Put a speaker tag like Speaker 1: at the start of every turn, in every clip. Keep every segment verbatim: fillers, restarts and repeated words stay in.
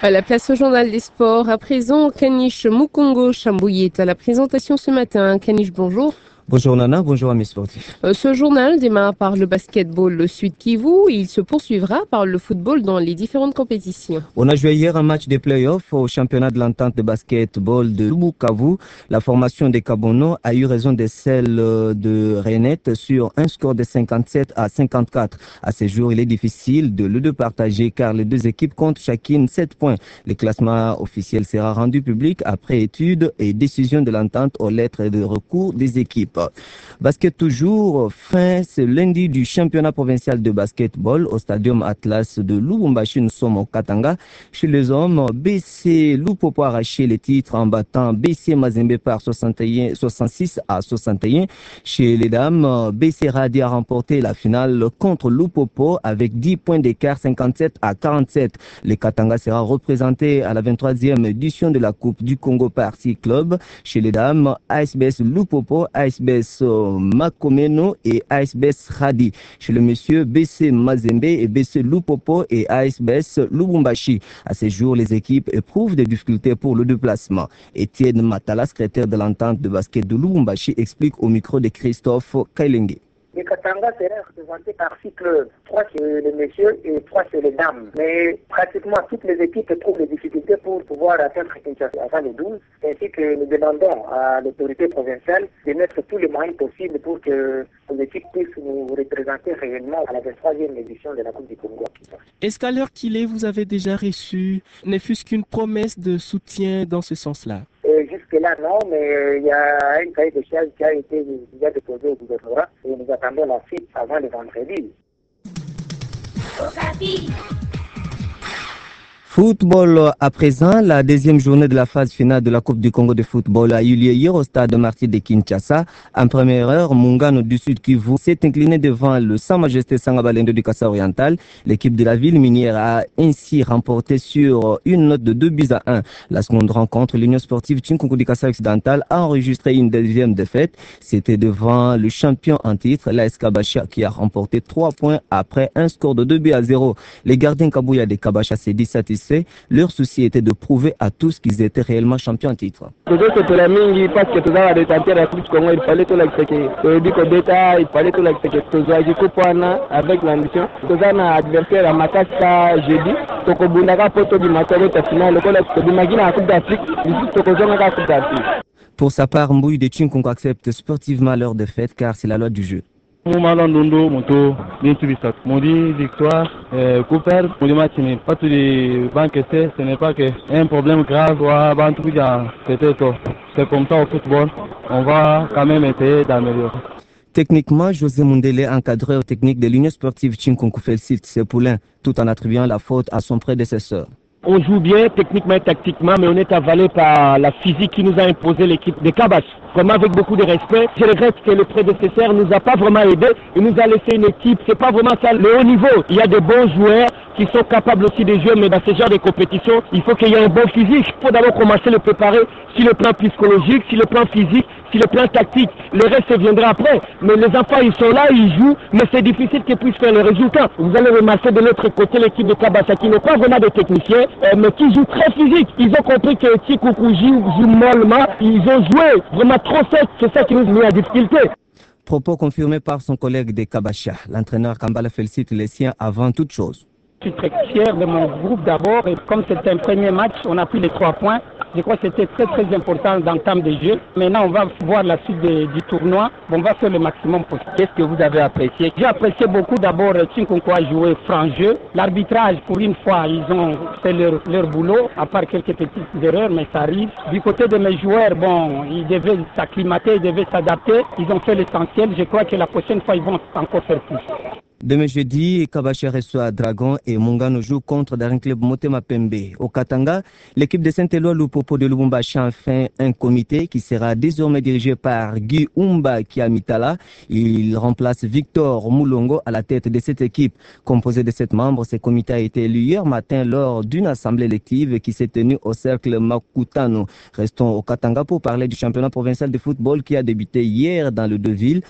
Speaker 1: À la place au journal des sports, à présent, Kanish Mukongo Chambouillet est à la présentation ce matin. Kanish, bonjour.
Speaker 2: Bonjour Nana, bonjour amis sportifs.
Speaker 1: Euh, ce journal démarre par le basketball le Sud Kivu et il se poursuivra par le football dans les différentes compétitions.
Speaker 2: On a joué hier un match de play-off au championnat de l'entente de basketball de Lubukavu. La formation des Kabono a eu raison de celle de Renette sur un score de cinquante-sept à cinquante-quatre. À ce jour, il est difficile de le départager car les deux équipes comptent chacune sept points. Le classement officiel sera rendu public après étude et décision de l'entente aux lettres de recours des équipes. Basket toujours, fin ce lundi du championnat provincial de basketball au stadium Atlas de Lubumbashi. Nous sommes au Katanga. Chez les hommes, B C Lupopo a arraché les titres en battant B C Mazembe par soixante et un, soixante-six à soixante et un. Chez les dames, B C Radi a remporté la finale contre Lupopo avec dix points d'écart, cinquante-sept à quarante-sept. Le Katanga sera représenté à la vingt-troisième édition de la Coupe du Congo par six clubs. Chez les dames, A S B S Lupopo, A S B S Makomeno et A S B S Radi. Chez le monsieur, B C Mazembe et B C Lupopo et A S B S Lubumbashi. À ce jour, les équipes éprouvent des difficultés pour le déplacement. Étienne Matala, secrétaire de l'entente de basket de Lubumbashi, explique au micro de Christophe Kailenge.
Speaker 3: Le Katanga sera représenté par six clubs, trois chez les messieurs et trois chez les dames. Mais pratiquement toutes les équipes trouvent des difficultés pour pouvoir atteindre Kinshasa avant les douze, ainsi que nous demandons à l'autorité provinciale de mettre tous les moyens possibles pour que les équipes puissent nous représenter réellement à la vingt-troisième édition de la Coupe du Congo.
Speaker 4: Est-ce qu'à l'heure qu'il est, vous avez déjà reçu, ne fût-ce qu'une promesse de soutien dans ce sens-là?
Speaker 3: Et jusque-là, non, mais il y a un cahier de charges qui a été déjà déposé au gouvernement et nous attendons la suite avant le vendredi.
Speaker 2: Football à présent, la deuxième journée de la phase finale de la Coupe du Congo de football a eu lieu hier au stade Martyr de Kinshasa. En première heure, Mungano du Sud Kivu s'est incliné devant le Sa Majesté Sangabalendo du Kassa Oriental. L'équipe de la ville minière a ainsi remporté sur une note de deux buts à un. La seconde rencontre, l'Union sportive Tchinkongo du Kassa Occidental a enregistré une deuxième défaite. C'était devant le champion en titre, l'A S Kabasha, qui a remporté trois points après un score de deux buts à zéro. Les gardiens Kabouya de Kabasha s'est dit satisfaits. Leur souci était de prouver à tous qu'ils étaient réellement champions en titre.
Speaker 5: Parce que tout ça, il fallait tout l'accepter. Il fallait tout l'accepter. Avec l'ambition, tout ça, n'a adversaire à Makassa jeudi. Toko Bundaka Poto du Matoro, ta finale, le collègue de Magina à Coupe d'Afrique, ici Toko Zonga Coupe d'Afrique.
Speaker 2: Pour sa part, Mbouy de Tchinkongo accepte sportivement leur défaite car c'est la loi du jeu.
Speaker 5: Moumalondo, Moto, Nintubisat, Modi, victoire, Cooper, Modi Matini, pas tous les banques, ce n'est pas qu'un problème grave, c'est comme ça au football, on va quand même essayer d'améliorer.
Speaker 2: Techniquement, José Mundele, encadreur technique de l'Union sportive Tchinkongo, félicite ses poulains tout en attribuant la faute à son prédécesseur.
Speaker 6: On joue bien techniquement et tactiquement, mais on est avalé par la physique qui nous a imposé l'équipe de Kabas. Vraiment avec beaucoup de respect. Je regrette que le prédécesseur nous a pas vraiment aidé. Il nous a laissé une équipe. C'est pas vraiment ça le haut niveau. Il y a des bons joueurs qui sont capables aussi de jouer, mais dans ce genre de compétition, il faut qu'il y ait un bon physique. Il faut d'abord commencer à le préparer sur le plan psychologique, sur le plan physique, sur le plan tactique. Le reste viendra après. Mais les enfants, ils sont là, ils jouent, mais c'est difficile qu'ils puissent faire le résultat. Vous allez remarquer de l'autre côté l'équipe de Kabasa qui n'est pas vraiment des techniciens, euh, mais qui joue très physique. Ils ont compris que Tchikoukou joue mollement. Ils ont joué vraiment trop sec. C'est ça qui nous met en difficulté.
Speaker 2: Propos confirmés par son collègue de Kabasha. L'entraîneur Kambala félicite les siens avant toute chose.
Speaker 7: Je suis très fier de mon groupe d'abord et comme c'était un premier match, on a pris les trois points. Je crois que c'était très très important dans le temps de jeu. Maintenant, on va voir la suite de, du tournoi. On va faire le maximum possible.
Speaker 6: Qu'est-ce que vous avez apprécié?
Speaker 7: J'ai apprécié beaucoup d'abord Tchinkongo a joué franc jeu. L'arbitrage, pour une fois, ils ont fait leur, leur boulot, à part quelques petites erreurs, mais ça arrive. Du côté de mes joueurs, bon, ils devaient s'acclimater, ils devaient s'adapter. Ils ont fait l'essentiel. Je crois que la prochaine fois, ils vont encore faire plus.
Speaker 2: Demain jeudi, Kabasha reçoit Dragon et Mungano joue contre Daring Club Motema Pembe. Au Katanga, l'équipe de Saint-Éloi Lupopo de Lubumbashi a enfin un comité qui sera désormais dirigé par Guy Umba Kiamitala. Il remplace Victor Moulongo à la tête de cette équipe. Composé de sept membres, ce comité a été élu hier matin lors d'une assemblée élective qui s'est tenue au cercle Makutano. Restons au Katanga pour parler du championnat provincial de football qui a débuté hier dans le Deville.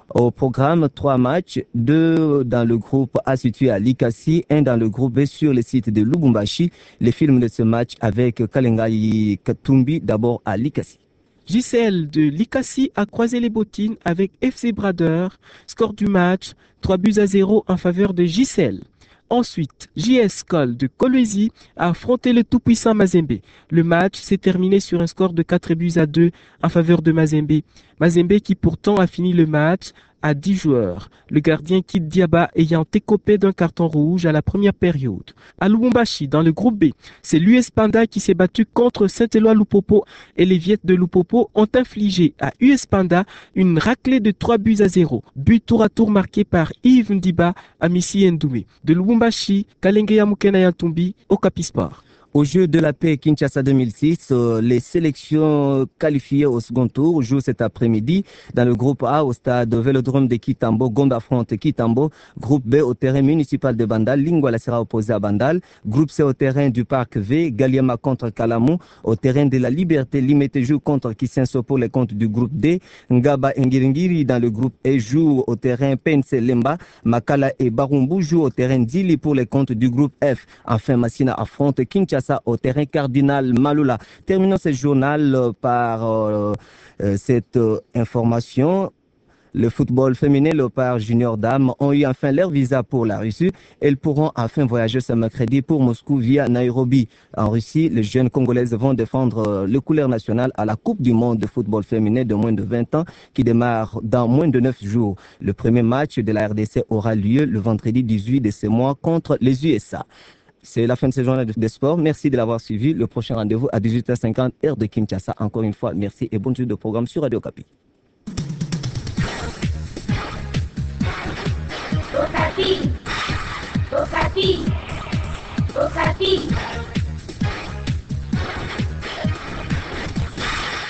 Speaker 2: Au programme, trois matchs, deux dans le groupe A situé à Likasi, un dans le groupe B sur le site de Lubumbashi. Les films de ce match avec Kalengai Katumbi d'abord à Likasi.
Speaker 4: J C L de Likasi a croisé les bottines avec F C Bradeur. Score du match, trois buts à zéro en faveur de J C L. Ensuite, J S Col de Kolwezi a affronté le tout-puissant Mazembe. Le match s'est terminé sur un score de quatre buts à deux en faveur de Mazembe. Mazembe qui pourtant a fini le match à dix joueurs. Le gardien Kid Diaba ayant écopé d'un carton rouge à la première période. À Lubumbashi, dans le groupe B, c'est l'U S Panda qui s'est battu contre Saint-Éloi Lupopo et les Viettes de Lupopo ont infligé à U S Panda une raclée de trois buts à zéro. But tour à tour marqué par Yves Ndiba à Missi Ndoumé. De Lubumbashi, Kalenge Mukena Yantumbi, Okapi Sport.
Speaker 2: Au Jeux de la paix Kinshasa deux mille six, euh, les sélections qualifiées au second tour jouent cet après-midi dans le groupe A au stade Vélodrome de Kitambo. Gombe affronte Kitambo. Groupe B au terrain municipal de Bandal. Lingwala sera opposé à Bandal. Groupe C au terrain du parc V. Galiama contre Kalamou. Au terrain de la Liberté, Limete joue contre Kisenso pour les comptes du groupe D. Ngaba Ngiringiri dans le groupe E joue au terrain Pense Lemba. Makala et Barumbu jouent au terrain Dili pour les comptes du groupe F. Enfin, Massina affronte Kinshasa au terrain Cardinal Malula. Terminons ce journal euh, par euh, euh, cette euh, information. Le football féminin Léopard Junior Dames ont eu enfin leur visa pour la Russie. Elles pourront enfin voyager ce mercredi pour Moscou via Nairobi. En Russie, les jeunes Congolaises vont défendre euh, le couleur nationale à la Coupe du monde de football féminin de moins de vingt ans qui démarre dans moins de neuf jours. Le premier match de la R D C aura lieu le vendredi dix-huit de ce mois contre les U S A. C'est la fin de ce journal des sports. Merci de l'avoir suivi. Le prochain rendez-vous à dix-huit heures cinquante, heure de Kinshasa. Encore une fois, merci et bonne suite de programme sur Radio Okapi.
Speaker 8: Okapi. Okapi. Okapi.